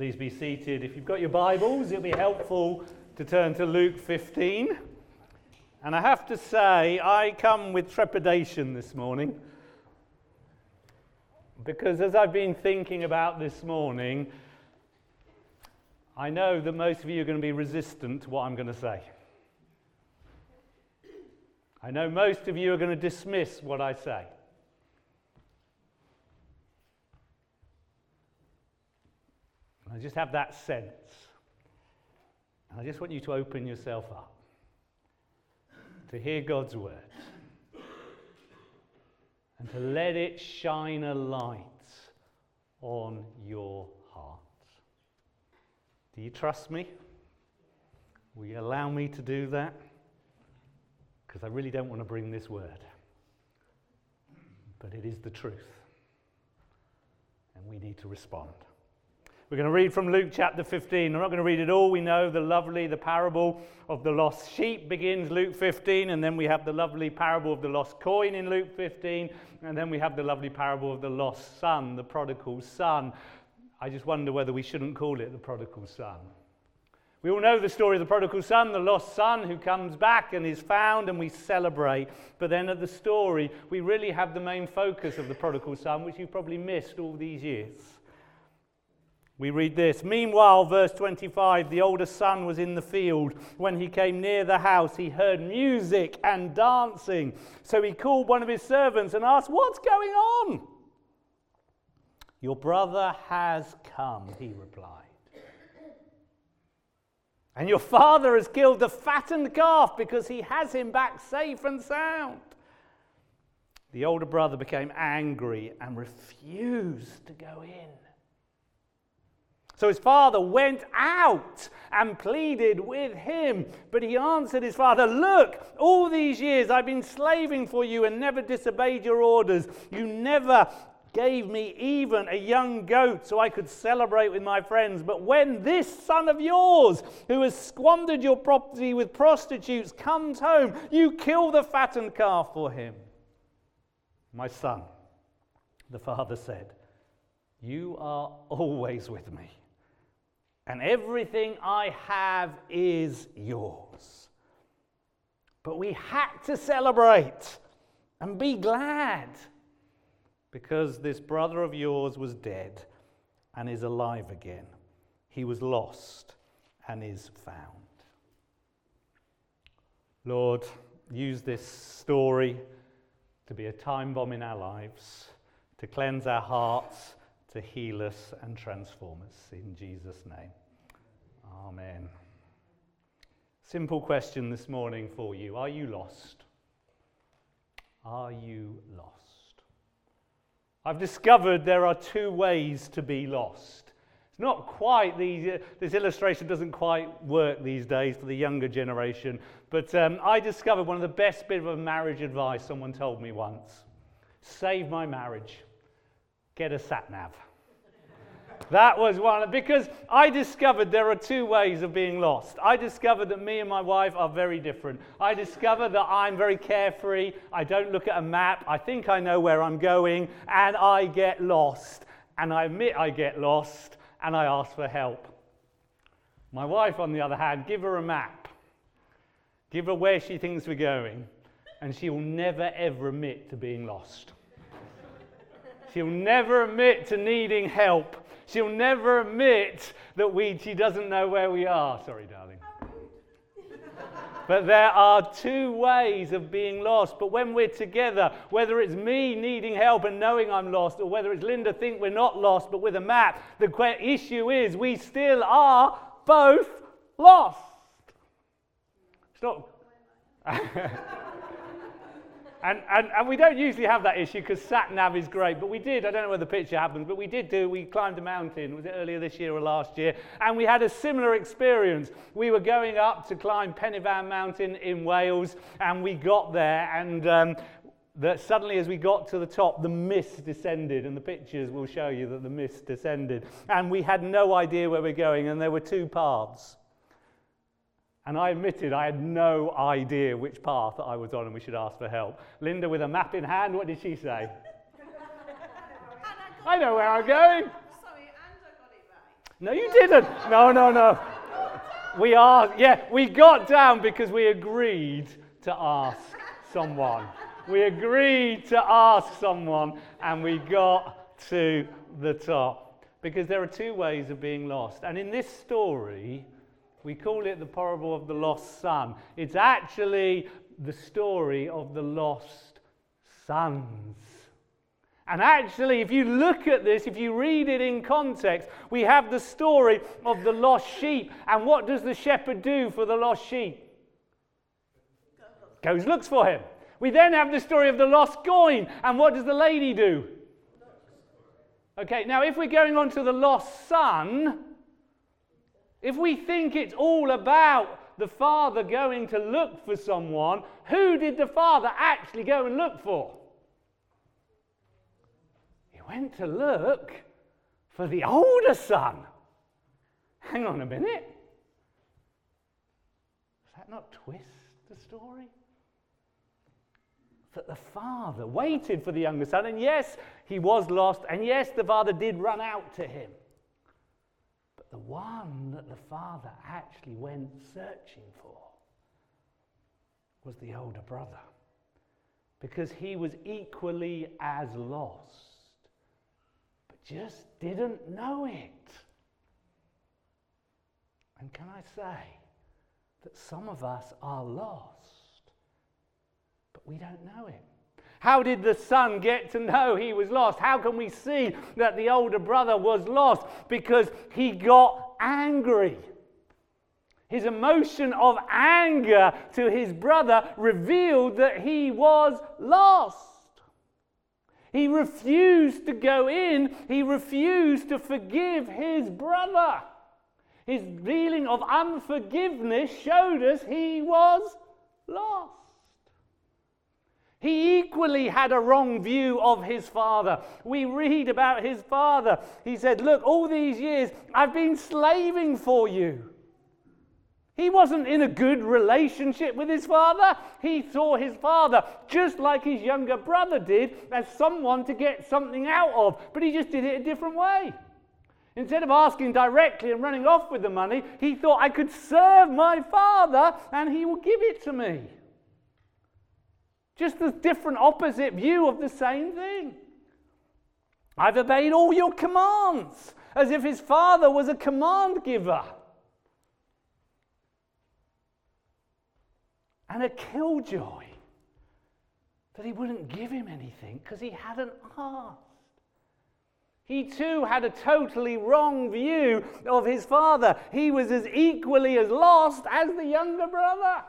Please be seated. If you've got your Bibles, it'll be helpful to turn to Luke 15. And I have to say, I come with trepidation this morning, because as I've been thinking about this morning, I know that most of you are going to be resistant to what I'm going to say. I know most of you are going to dismiss what I say. I just have that sense. And I just want you to open yourself up to hear God's word and to let it shine a light on your heart. Do you trust me? Will you allow me to do that? Because I really don't want to bring this word. But it is the truth. And we need to respond. We're going to read from Luke chapter 15. I'm not going to read it all. We know the parable of the lost sheep begins Luke 15, and then we have the lovely parable of the lost coin in Luke 15, and then we have the lovely parable of the lost son, the prodigal son. I just wonder whether we shouldn't call it the prodigal son. We all know the story of the prodigal son, the lost son who comes back and is found, and we celebrate. But then at the story, we really have the main focus of the prodigal son, which you've probably missed all these years. We read this: "Meanwhile," verse 25, "the older son was in the field. When he came near the house, he heard music and dancing. So he called one of his servants and asked, 'What's going on?' 'Your brother has come,' he replied. 'And your father has killed the fattened calf because he has him back safe and sound.' The older brother became angry and refused to go in. So his father went out and pleaded with him. But he answered his father, 'Look, all these years I've been slaving for you and never disobeyed your orders. You never gave me even a young goat so I could celebrate with my friends. But when this son of yours, who has squandered your property with prostitutes, comes home, you kill the fattened calf for him.' 'My son,' the father said, 'you are always with me, and everything I have is yours. But we had to celebrate and be glad, because this brother of yours was dead and is alive again. He was lost and is found.'" Lord, use this story to be a time bomb in our lives, to cleanse our hearts, to heal us and transform us. In Jesus' name, amen. Simple question this morning for you. Are you lost? Are you lost? I've discovered there are two ways to be lost. It's not quite, this illustration doesn't quite work these days for the younger generation, but I discovered one of the best bits of marriage advice someone told me once. Save my marriage. Get a sat-nav. That was one, because I discovered there are two ways of being lost. I discovered that me and my wife are very different. I discovered that I'm very carefree. I don't look at a map. I think I know where I'm going, and I get lost. And I admit I get lost, and I ask for help. My wife, on the other hand, give her a map. Give her where she thinks we're going, and she will never, ever admit to being lost. She'll never admit to needing help. She'll never admit that she doesn't know where we are. Sorry, darling. But there are two ways of being lost. But when we're together, whether it's me needing help and knowing I'm lost, or whether it's Linda think we're not lost but with a map, the issue is we still are both lost. It's not... And we don't usually have that issue because sat-nav is great, but we did, I don't know whether the picture happened, but we climbed a mountain, was it earlier this year or last year, and we had a similar experience. We were going up to climb Pennyvan Mountain in Wales, and we got there, and suddenly as we got to the top, the mist descended, and the pictures will show you that the mist descended, and we had no idea where we're going, and there were two paths. And I admitted I had no idea which path that I was on and we should ask for help. Linda, with a map in hand, what did she say? I know where I'm going. Sorry, and I got it right. No, you didn't. No. We got down because we agreed to ask someone. We agreed to ask someone, and we got to the top. Because there are two ways of being lost. And in this story, we call it the parable of the lost son. It's actually the story of the lost sons. And actually, if you look at this, if you read it in context, we have the story of the lost sheep. And what does the shepherd do for the lost sheep? Goes, looks for him. We then have the story of the lost coin. And what does the lady do? Okay, now if we're going on to the lost son, if we think it's all about the father going to look for someone, who did the father actually go and look for? Went to look for the older son. Hang on a minute. Does that not twist the story? That the father waited for the younger son, and yes, he was lost, and yes, the father did run out to him. But the one that the father actually went searching for was the older brother, because he was equally as lost. Just didn't know it. And can I say that some of us are lost, but we don't know him? How did the son get to know he was lost? How can we see that the older brother was lost? Because he got angry. His emotion of anger to his brother revealed that he was lost. He refused to go in. He refused to forgive his brother. His feeling of unforgiveness showed us he was lost. He equally had a wrong view of his father. We read about his father. He said, look, all these years I've been slaving for you. He wasn't in a good relationship with his father. He saw his father, just like his younger brother did, as someone to get something out of. But he just did it a different way. Instead of asking directly and running off with the money, he thought, I could serve my father and he will give it to me. Just a different opposite view of the same thing. I've obeyed all your commands, as if his father was a command giver. And a killjoy that he wouldn't give him anything because he hadn't asked. He too had a totally wrong view of his father. He was as equally as lost as the younger brother.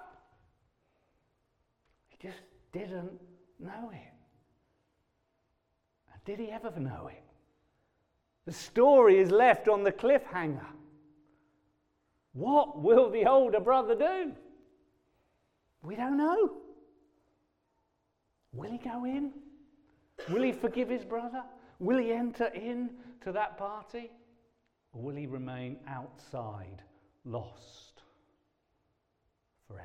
He just didn't know him. And did he ever know him? The story is left on the cliffhanger. What will the older brother do? We don't know. Will he go in? Will he forgive his brother? Will he enter in to that party? Or will he remain outside, lost forever?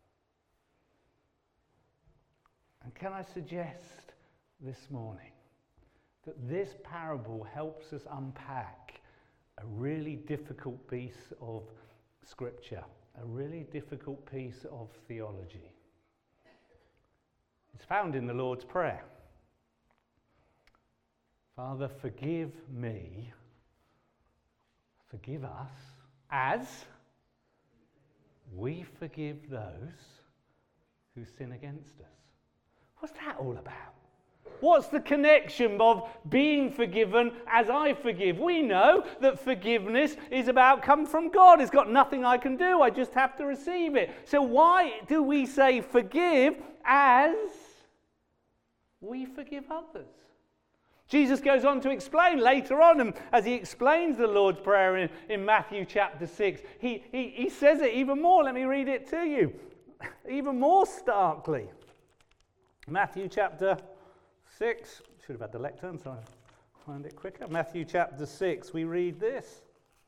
And can I suggest this morning that this parable helps us unpack a really difficult piece of Scripture, a really difficult piece of theology. It's found in the Lord's Prayer. Father, forgive me, forgive us, as we forgive those who sin against us. What's that all about? What's the connection of being forgiven as I forgive? We know that forgiveness is about come from God. It's got nothing I can do. I just have to receive it. So why do we say forgive as we forgive others? Jesus goes on to explain later on, and as he explains the Lord's Prayer in Matthew chapter 6, he says it even more. Let me read it to you. Even more starkly. Matthew chapter 6. Should have had the lectern, so I'll find it quicker. Matthew chapter 6, we read this.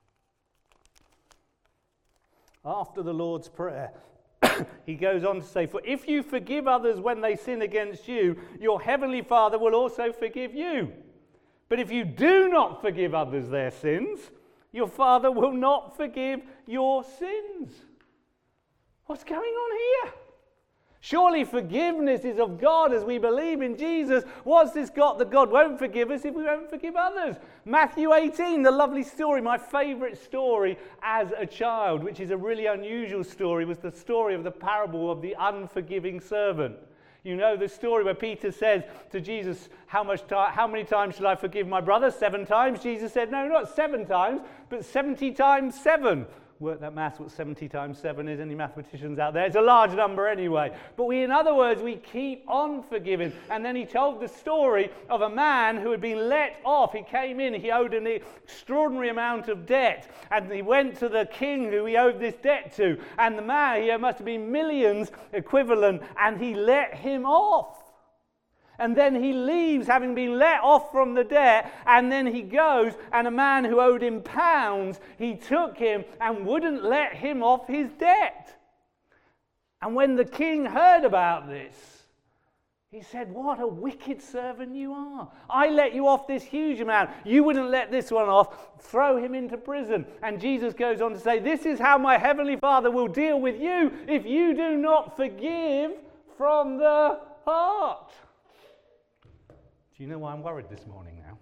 After the Lord's Prayer, he goes on to say, for if you forgive others when they sin against you, your heavenly Father will also forgive you. But if you do not forgive others their sins, Your Father will not forgive your sins. What's going on here? Surely forgiveness is of God as we believe in Jesus. What's this got that God won't forgive us if we won't forgive others? Matthew 18, the lovely story, my favourite story as a child, which is a really unusual story, was the story of the parable of the unforgiving servant. You know the story where Peter says to Jesus, how many times shall I forgive my brother? 7 times? Jesus said, no, not 7 times, but 70 times 7. Work that maths, what 70 times 7 is. Any mathematicians out there? It's a large number anyway. But in other words, we keep on forgiving. And then he told the story of a man who had been let off. He came in, he owed an extraordinary amount of debt. And he went to the king who he owed this debt to. And the man, he must have been millions equivalent, and he let him off. And then he leaves, having been let off from the debt, and then he goes, and a man who owed him pounds, he took him and wouldn't let him off his debt. And when the king heard about this, he said, what a wicked servant you are. I let you off this huge amount. You wouldn't let this one off. Throw him into prison. And Jesus goes on to say, this is how my heavenly Father will deal with you if you do not forgive from the heart. Do you know why I'm worried this morning now?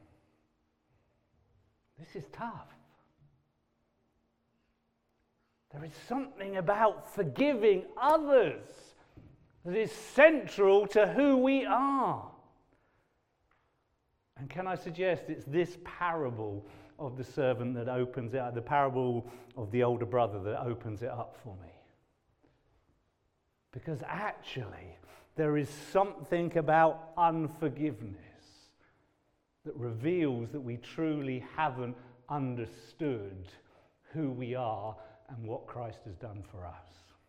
This is tough. There is something about forgiving others that is central to who we are. And can I suggest it's this parable of the servant that opens it up, the parable of the older brother that opens it up for me. Because actually, there is something about unforgiveness that reveals that we truly haven't understood who we are and what Christ has done for us.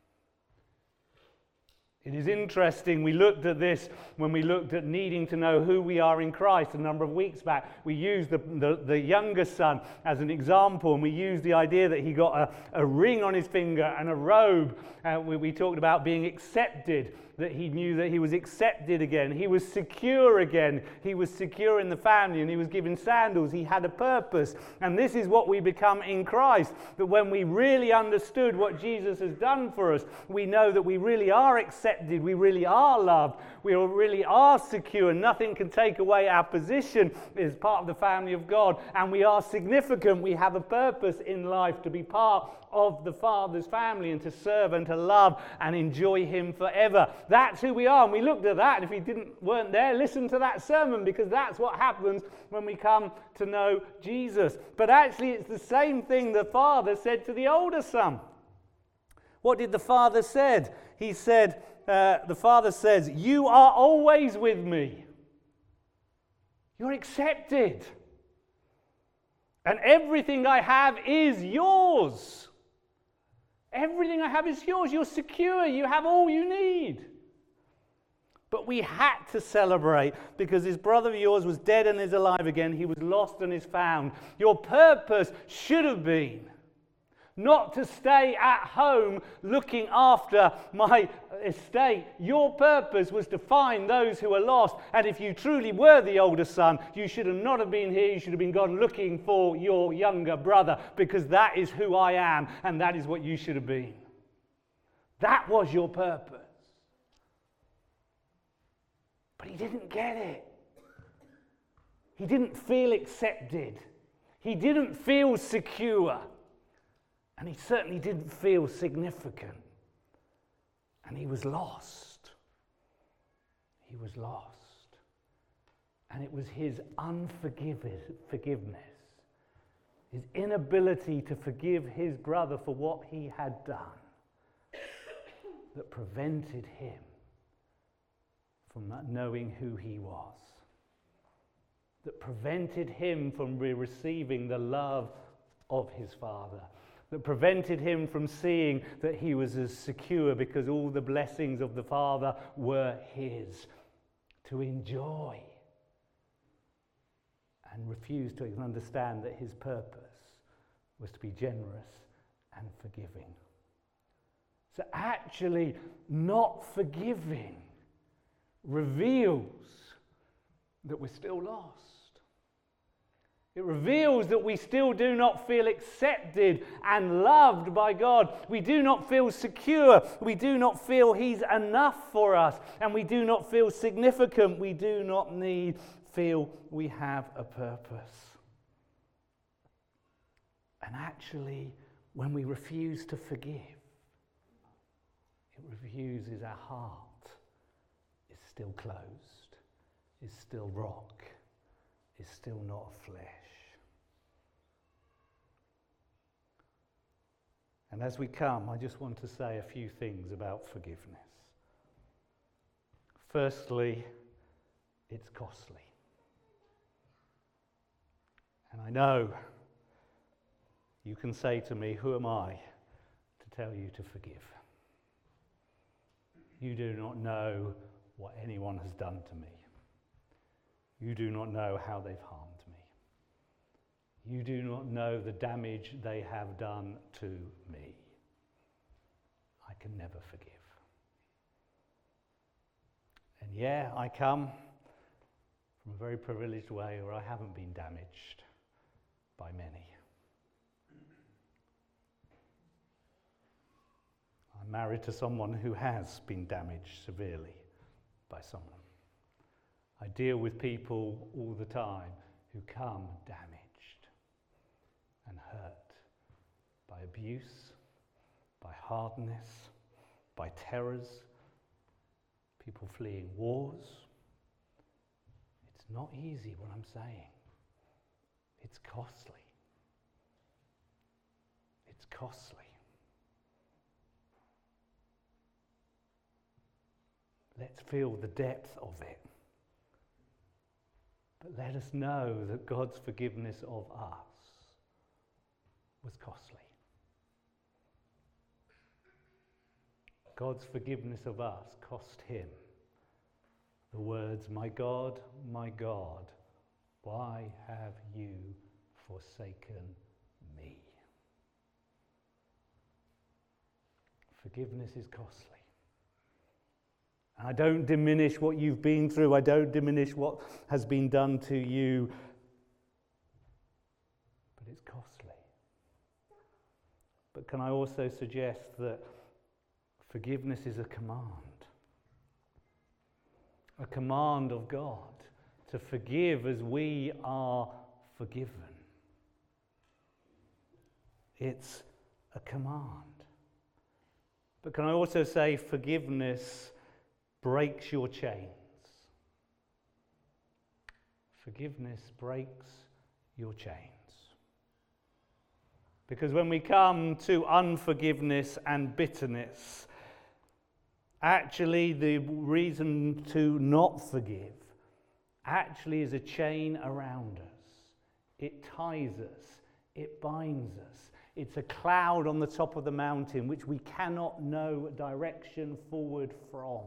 It is interesting, we looked at this when we looked at needing to know who we are in Christ a number of weeks back. We used the younger son as an example, and we used the idea that he got a ring on his finger and a robe. We talked about being accepted, that he knew that he was accepted again. He was secure again. He was secure in the family, and he was given sandals. He had a purpose. And this is what we become in Christ, that when we really understood what Jesus has done for us, we know that we really are accepted. We really are loved. We really are secure. Nothing can take away our position as part of the family of God. And we are significant. We have a purpose in life to be part of the Father's family and to serve and to love and enjoy Him forever. That's who we are. And we looked at that. And if you weren't there, listen to that sermon, because that's what happens when we come to know Jesus. But actually, it's the same thing the Father said to the older son. What did the Father said? He said, the Father says, you are always with me. You're accepted. And everything I have is yours. Everything I have is yours. You're secure. You have all you need. But we had to celebrate because this brother of yours was dead and is alive again. He was lost and is found. Your purpose should have been not to stay at home looking after my estate. Your purpose was to find those who are lost. And if you truly were the older son, you should have not have been here. You should have been gone looking for your younger brother, because that is who I am, and that is what you should have been. That was your purpose. But he didn't get it. He didn't feel accepted. He didn't feel secure. And he certainly didn't feel significant. And he was lost. He was lost. And it was his unforgiveness, his inability to forgive his brother for what he had done, that prevented him from not knowing who he was, that prevented him from receiving the love of his Father, that prevented him from seeing that he was as secure because all the blessings of the Father were his to enjoy, and refused to even understand that his purpose was to be generous and forgiving. So actually, not forgiving reveals that we're still lost. It reveals that we still do not feel accepted and loved by God. We do not feel secure. We do not feel He's enough for us. And we do not feel significant. We do not feel we have a purpose. And actually, when we refuse to forgive, it refuses our heart is still closed, is still rock, is still not of flesh. And as we come, I just want to say a few things about forgiveness. Firstly, it's costly. And I know you can say to me, who am I to tell you to forgive? You do not know what anyone has done to me. You do not know how they've harmed me. You do not know the damage they have done to me. I can never forgive. And yeah, I come from a very privileged way where I haven't been damaged by many. I'm married to someone who has been damaged severely by someone. I deal with people all the time who come damaged and hurt by abuse, by hardness, by terrors, people fleeing wars. It's not easy what I'm saying. It's costly. It's costly. Let's feel the depth of it. But let us know that God's forgiveness of us was costly. God's forgiveness of us cost him the words, my God, why have you forsaken me? Forgiveness is costly. I don't diminish what you've been through. I don't diminish what has been done to you. But it's costly. But can I also suggest that forgiveness is a command? A command of God to forgive as we are forgiven. It's a command. But can I also say forgiveness breaks your chains. Forgiveness breaks your chains. Because when we come to unforgiveness and bitterness, actually the reason to not forgive actually is a chain around us. It ties us. It binds us. It's a cloud on the top of the mountain which we cannot know direction forward from.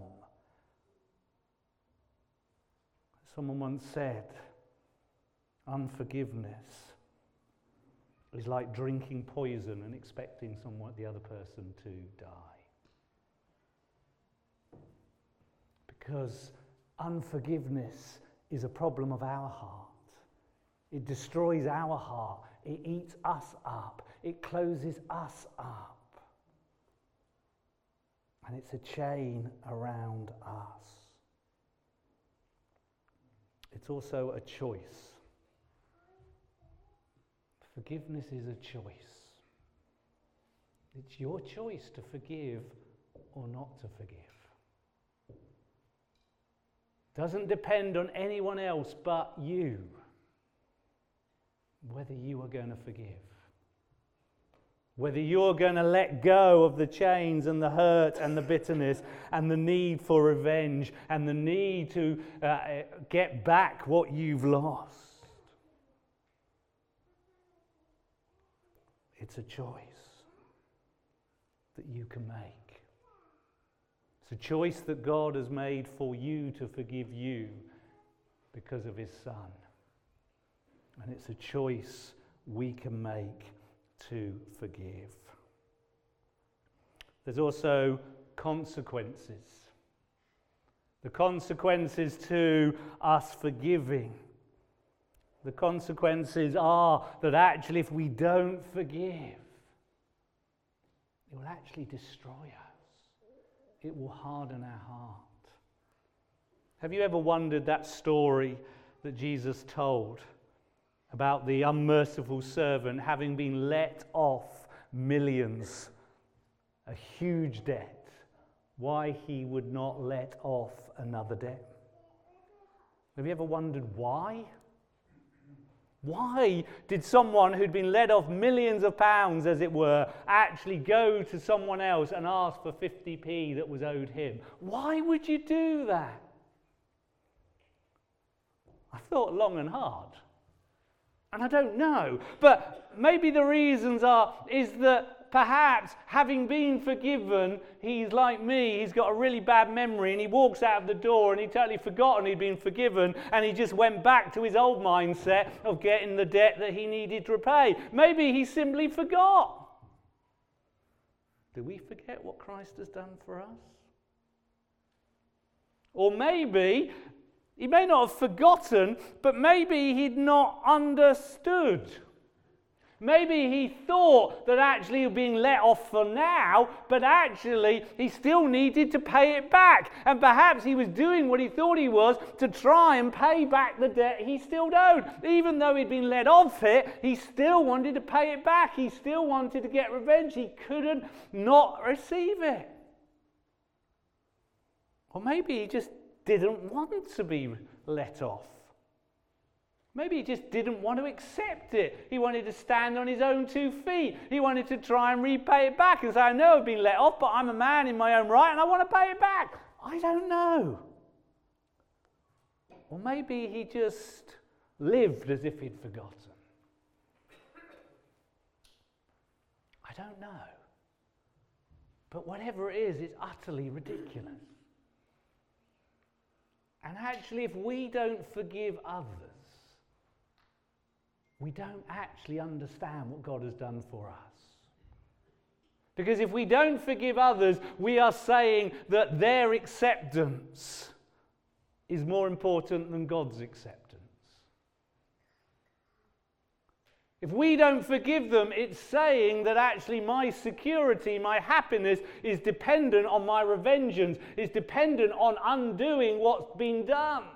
Someone once said, unforgiveness is like drinking poison and expecting the other person to die. Because unforgiveness is a problem of our heart. It destroys our heart. It eats us up. It closes us up. And it's a chain around us. It's also a choice. Forgiveness is a choice. It's your choice to forgive or not to forgive. Doesn't depend on anyone else but you, whether you are going to forgive. Whether you're going to let go of the chains and the hurt and the bitterness and the need for revenge and the need to get back what you've lost. It's a choice that you can make. It's a choice that God has made for you to forgive you because of his Son. And it's a choice we can make to forgive. There's also consequences. The consequences to us forgiving. The consequences are that actually if we don't forgive, it will actually destroy us. It will harden our heart. Have you ever wondered that story that Jesus told about the unmerciful servant having been let off millions, a huge debt, why he would not let off another debt? Have you ever wondered why? Why did someone who'd been let off millions of pounds, as it were, actually go to someone else and ask for 50p that was owed him? Why would you do that? I thought long and hard. And I don't know. But maybe the reasons is that perhaps having been forgiven, he's like me, he's got a really bad memory, and he walks out of the door and he'd totally forgotten he'd been forgiven, and he just went back to his old mindset of getting the debt that he needed to repay. Maybe he simply forgot. Do we forget what Christ has done for us? Or maybe he may not have forgotten, but maybe he'd not understood. Maybe he thought that actually he was being let off for now, but actually he still needed to pay it back. And perhaps he was doing what he thought he was to try and pay back the debt he still owed. Even though he'd been let off it, he still wanted to pay it back. He still wanted to get revenge. He couldn't not receive it. Or maybe he just didn't want to be let off. Maybe he just didn't want to accept it. He wanted to stand on his own 2 feet. He wanted to try and repay it back and say, I know I've been let off, but I'm a man in my own right and I want to pay it back. I don't know. Or maybe he just lived as if he'd forgotten. I don't know. But whatever it is, it's utterly ridiculous. And actually, if we don't forgive others, we don't actually understand what God has done for us. Because if we don't forgive others, we are saying that their acceptance is more important than God's acceptance. If we don't forgive them, it's saying that actually my security, my happiness is dependent on my revengeance, is dependent on undoing what's been done.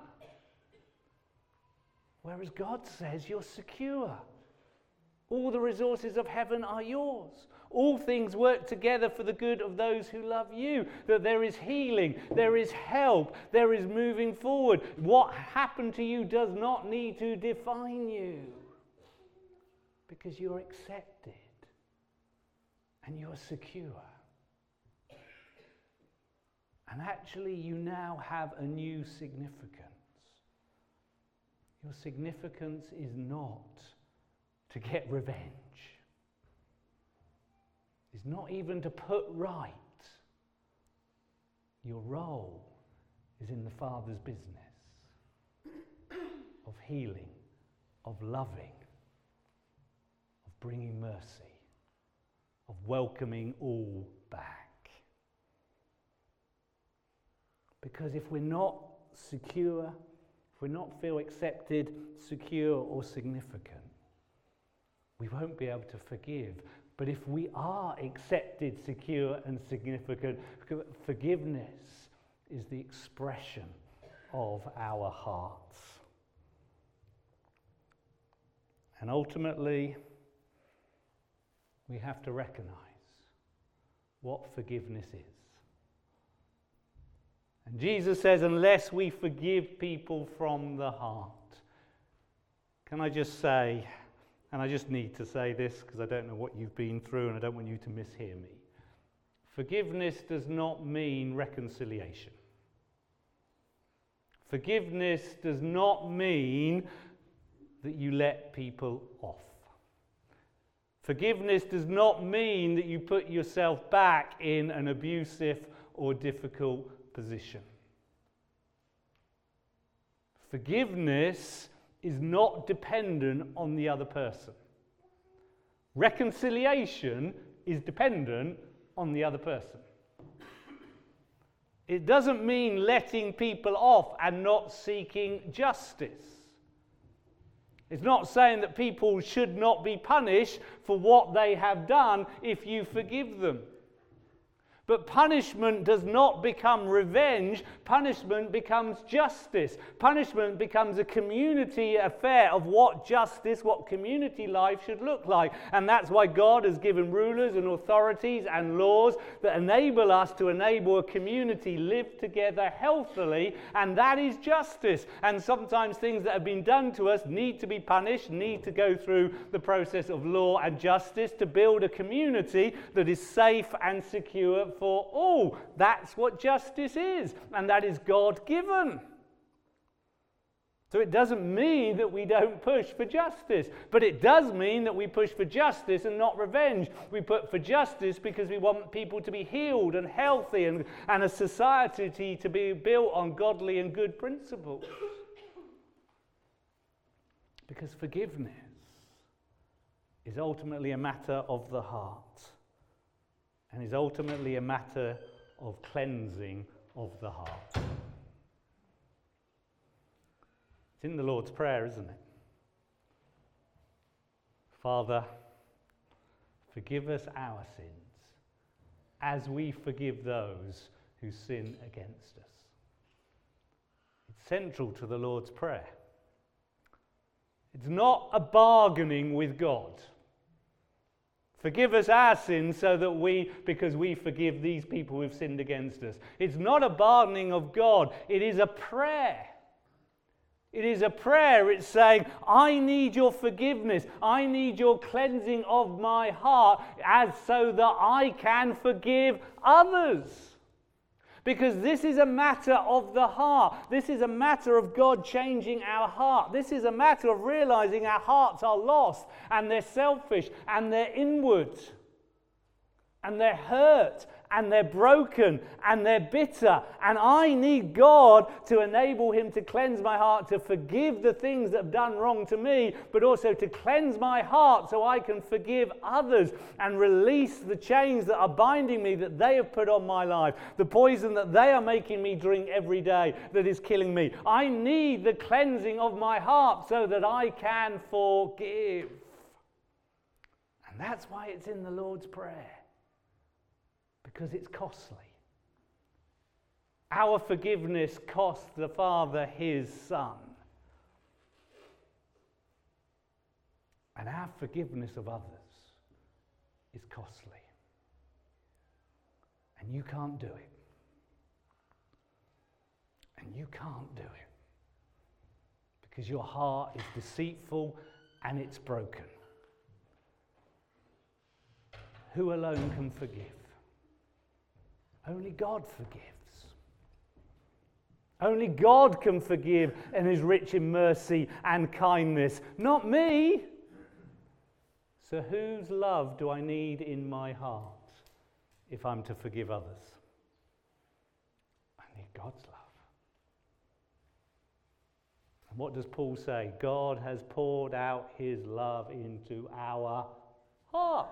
Whereas God says you're secure. All the resources of heaven are yours. All things work together for the good of those who love you. That there is healing, there is help, there is moving forward. What happened to you does not need to define you. Because you're accepted and you're secure. And actually you now have a new significance. Your significance is not to get revenge. It's not even to put right. Your role is in the Father's business of healing, of loving, of bringing mercy, of welcoming all back. Because if we're not secure, if we not feel accepted, secure or significant, we won't be able to forgive. But if we are accepted, secure and significant, forgiveness is the expression of our hearts. And ultimately, we have to recognize what forgiveness is. And Jesus says, unless we forgive people from the heart. Can I just say, and I just need to say this because I don't know what you've been through and I don't want you to mishear me. Forgiveness does not mean reconciliation. Forgiveness does not mean that you let people off. Forgiveness does not mean that you put yourself back in an abusive or difficult position. Forgiveness is not dependent on the other person. Reconciliation is dependent on the other person. It doesn't mean letting people off and not seeking justice. It's not saying that people should not be punished for what they have done if you forgive them. But punishment does not become revenge. Punishment becomes justice. Punishment becomes a community affair of what justice, what community life should look like. And that's why God has given rulers and authorities and laws that enable us to enable a community live together healthily, and that is justice. And sometimes things that have been done to us need to be punished, need to go through the process of law and justice to build a community that is safe and secure for all. That's what justice is, and that is God-given. So it doesn't mean that we don't push for justice, but it does mean that we push for justice and not revenge. We put for justice because we want people to be healed and healthy and a society to be built on godly and good principles. Because forgiveness is ultimately a matter of the heart, and is ultimately a matter of cleansing of the heart. It's in the Lord's Prayer, isn't it? Father, forgive us our sins, as we forgive those who sin against us. It's central to the Lord's Prayer. It's not a bargaining with God. Forgive us our sins so that because we forgive these people who've sinned against us. It's not a bargaining of God. It is a prayer. It is a prayer. It's saying, I need your forgiveness. I need your cleansing of my heart so that I can forgive others. Because this is a matter of the heart. This is a matter of God changing our heart. This is a matter of realizing our hearts are lost and they're selfish and they're inward and they're hurt and they're broken and they're bitter. And I need God to enable him to cleanse my heart, to forgive the things that have done wrong to me, but also to cleanse my heart so I can forgive others and release the chains that are binding me, that they have put on my life, the poison that they are making me drink every day that is killing me. I need the cleansing of my heart so that I can forgive. And that's why it's in the Lord's Prayer. Because it's costly. Our forgiveness cost the Father his Son. And our forgiveness of others is costly. And you can't do it. And you can't do it. Because your heart is deceitful and it's broken. Who alone can forgive? Only God forgives. Only God can forgive and is rich in mercy and kindness, not me. So whose love do I need in my heart if I'm to forgive others? I need God's love. And what does Paul say? God has poured out his love into our hearts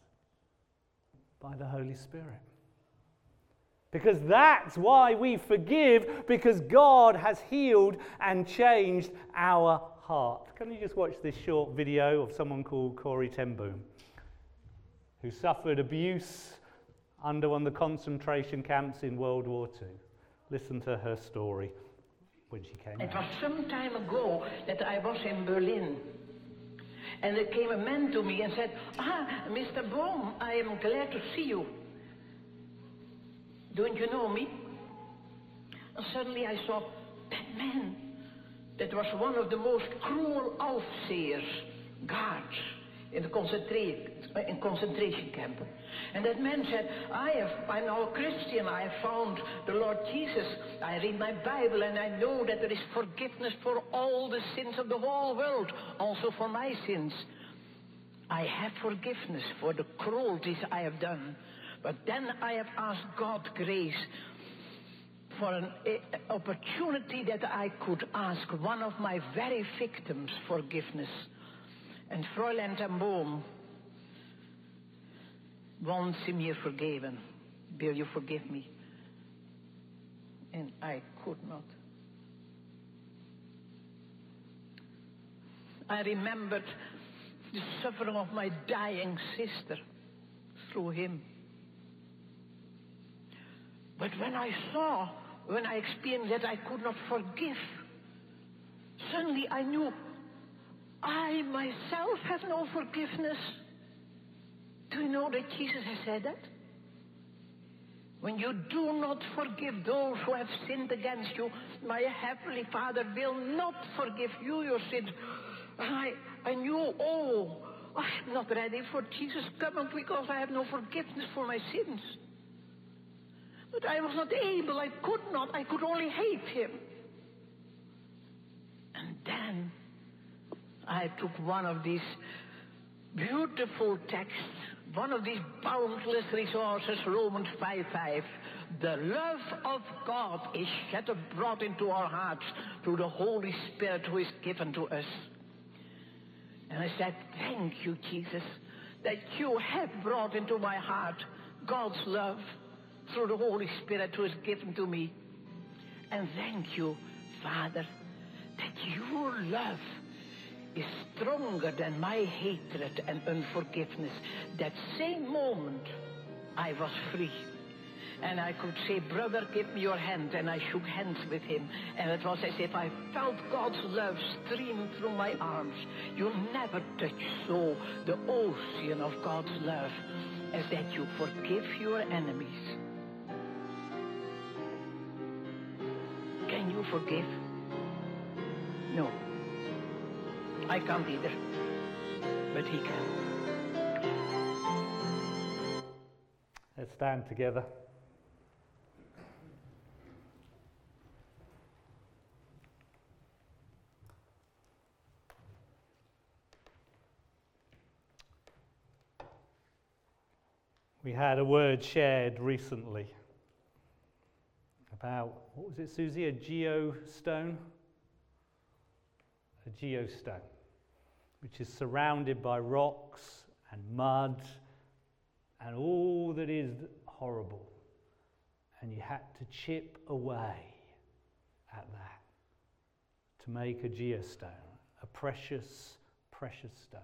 by the Holy Spirit. Because that's why we forgive, because God has healed and changed our heart. Can you just watch this short video of someone called Corrie ten Boom, who suffered abuse under one of the concentration camps in World War II? Listen to her story when she came out. It was some time ago that I was in Berlin. And there came a man to me and said, Mr. Boom, I am glad to see you. Don't you know me? And suddenly I saw that man. That was one of the most cruel overseers, guards, in the concentration camp. And that man said, I'm now a Christian. I have found the Lord Jesus. I read my Bible and I know that there is forgiveness for all the sins of the whole world, also for my sins. I have forgiveness for the cruelties I have done. But then I have asked God grace for an opportunity that I could ask one of my very victims forgiveness. And Fräulein ten Boom, once in me forgiven, will you forgive me? And I could not. I remembered the suffering of my dying sister through him. But when I experienced that I could not forgive, suddenly I knew I myself have no forgiveness. Do you know that Jesus has said that? When you do not forgive those who have sinned against you, my heavenly Father will not forgive you your sins. I knew, I'm not ready for Jesus coming because I have no forgiveness for my sins. But I was not able, I could only hate him. And then I took one of these beautiful texts, one of these boundless resources, Romans 5:5. The love of God is shed abroad into our hearts through the Holy Spirit who is given to us. And I said, thank you, Jesus, that you have brought into my heart God's love through the Holy Spirit who is given to me. And thank you, Father, that your love is stronger than my hatred and unforgiveness. That same moment, I was free. And I could say, brother, give me your hand. And I shook hands with him. And it was as if I felt God's love stream through my arms. You'll never touch so the ocean of God's love as that you forgive your enemies. Can you forgive? No. I can't either. But he can. Let's stand together. We had a word shared recently about, what was it, Susie? A geostone? A geostone, which is surrounded by rocks and mud and all that is horrible. And you had to chip away at that to make a geostone, a precious, precious stone.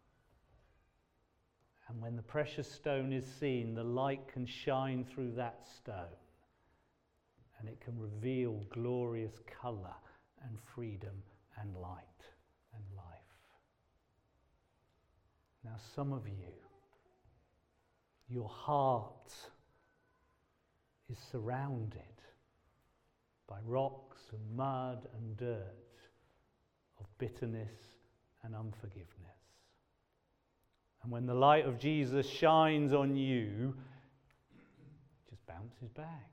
And when the precious stone is seen, the light can shine through that stone, and it can reveal glorious colour and freedom and light and life. Now, some of you, your heart is surrounded by rocks and mud and dirt of bitterness and unforgiveness. And when the light of Jesus shines on you, it just bounces back.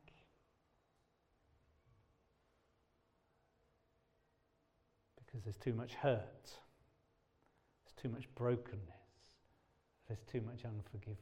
Because there's too much hurt, there's too much brokenness, there's too much unforgiveness.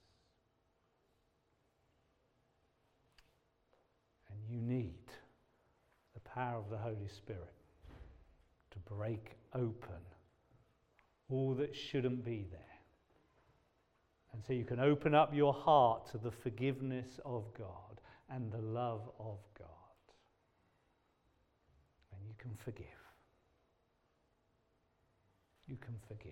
And you need the power of the Holy Spirit to break open all that shouldn't be there. And so you can open up your heart to the forgiveness of God and the love of God. And you can forgive. You can forgive.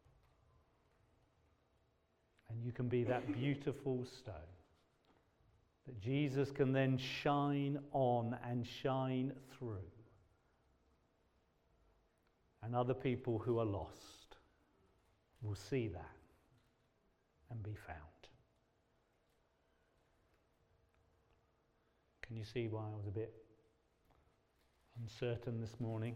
And you can be that beautiful stone that Jesus can then shine on and shine through. And other people who are lost will see that and be found. Can you see why I was a bit uncertain this morning?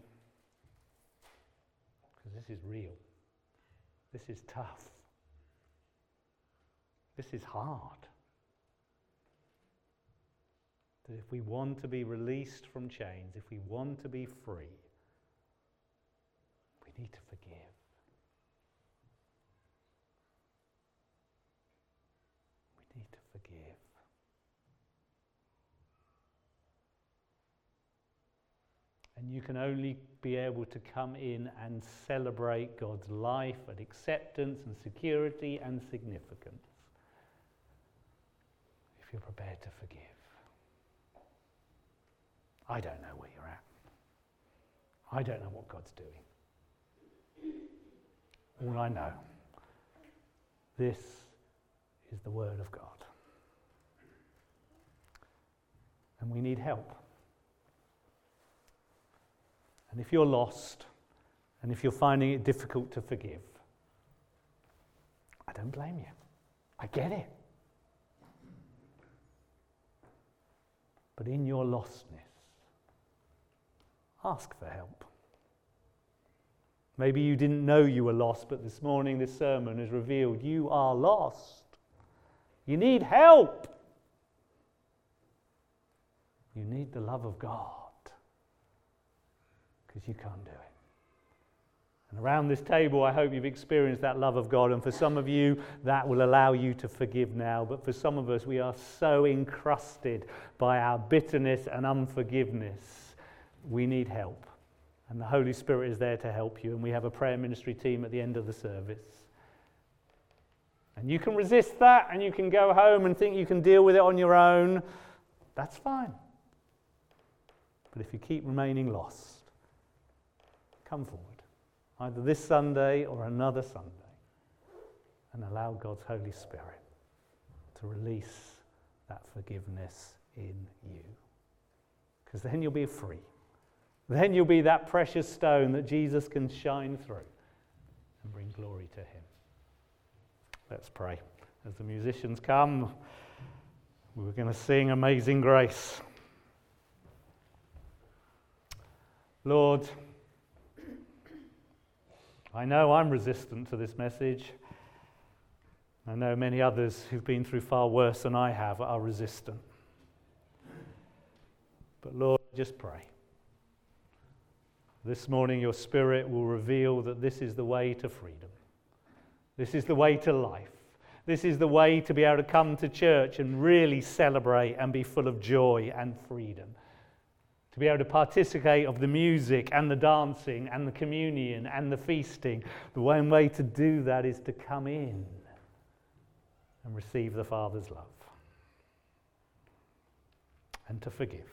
Because this is real. This is tough. This is hard. That if we want to be released from chains, if we want to be free, we need to forgive. We need to forgive. And you can only be able to come in and celebrate God's life and acceptance and security and significance if you're prepared to forgive. I don't know where you're at. I don't know what God's doing. All I know. This is the Word of God. And we need help. And if you're lost, and if you're finding it difficult to forgive, I don't blame you. I get it. But in your lostness, ask for help. Maybe you didn't know you were lost, but this morning this sermon has revealed you are lost. You need help. You need the love of God, because you can't do it. And around this table, I hope you've experienced that love of God. And for some of you, that will allow you to forgive now. But for some of us, we are so encrusted by our bitterness and unforgiveness. We need help. And the Holy Spirit is there to help you. And we have a prayer ministry team at the end of the service. And you can resist that, and you can go home and think you can deal with it on your own. That's fine. But if you keep remaining lost, come forward. Either this Sunday or another Sunday, and allow God's Holy Spirit to release that forgiveness in you. Because then you'll be free. Then you'll be that precious stone that Jesus can shine through and bring glory to him. Let's pray. As the musicians come, we're going to sing Amazing Grace. Lord, I know I'm resistant to this message. I know many others who've been through far worse than I have are resistant. But Lord, just pray. This morning your Spirit will reveal that this is the way to freedom. This is the way to life. This is the way to be able to come to church and really celebrate and be full of joy and freedom. To be able to participate of the music and the dancing and the communion and the feasting. The one way to do that is to come in and receive the Father's love. And to forgive.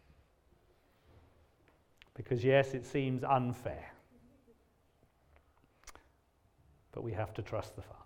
Because yes, it seems unfair. But we have to trust the Father.